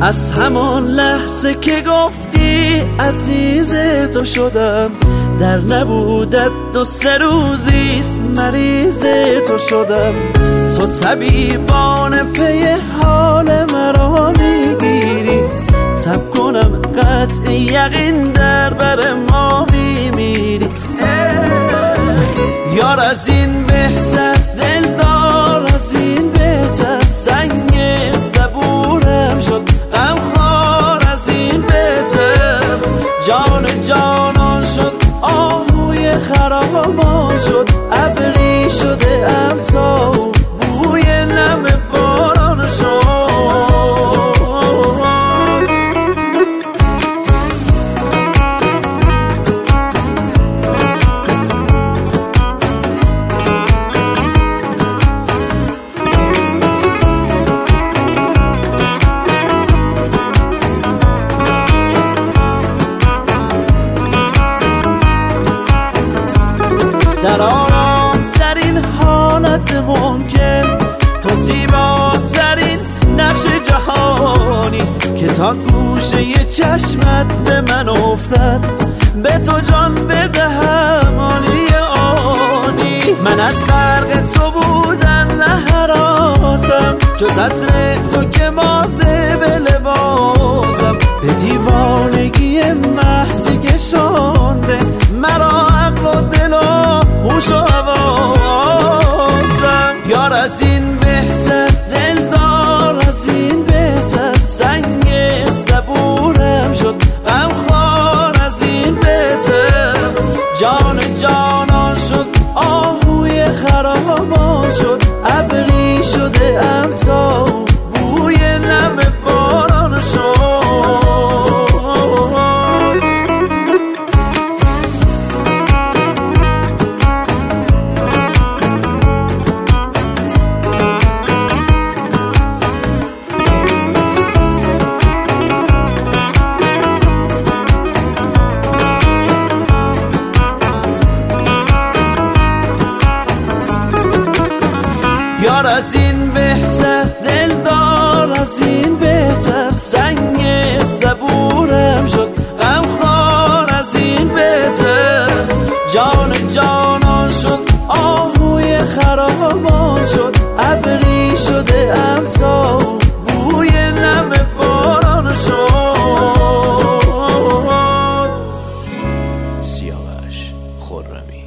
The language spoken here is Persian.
از همان لحظه که گفتی عزیز تو شدم، در نبودت 2-3 روزیست مریض تو شدم. تو طبیبان پی حال مرا میگیری، تب کنم قطع یقین در بر ما میمیری. یار از این بهتر، دلدار از این بهتر، سنگ صبورم شد غمخوار از این بهتر. جان جانان شد آهوی خرامان شد، ابری شده ام تا بوی نم باران شد. در آرام‌ترین حالت ممکن، تو زیباترین نقش جهانی که تا گوشه چشمت به من افتد، به تو جان بدهم آنی آنی. من از غرق تو بودن نهراسم، جز عطر تو که ماده به لباسم. به دیوانگی محضی کشانده مرا عقل و دل و هوش و حواسم. یار از این بهتر، دلدار از این بهتر، سنگ صبورم شد غمخوار از این بهتر. جان جانان شد آهوی خرامان شد، ابری شده ام تا بوی نم باران شد. یار از این بهتر، دلدار از این بهتر، سنگ صبورم شد غمخوار از این بهتر. جان جانان شد آهوی خرامان شد، ابری شده ام تا بوی نم باران شد. سیاوش خرمی.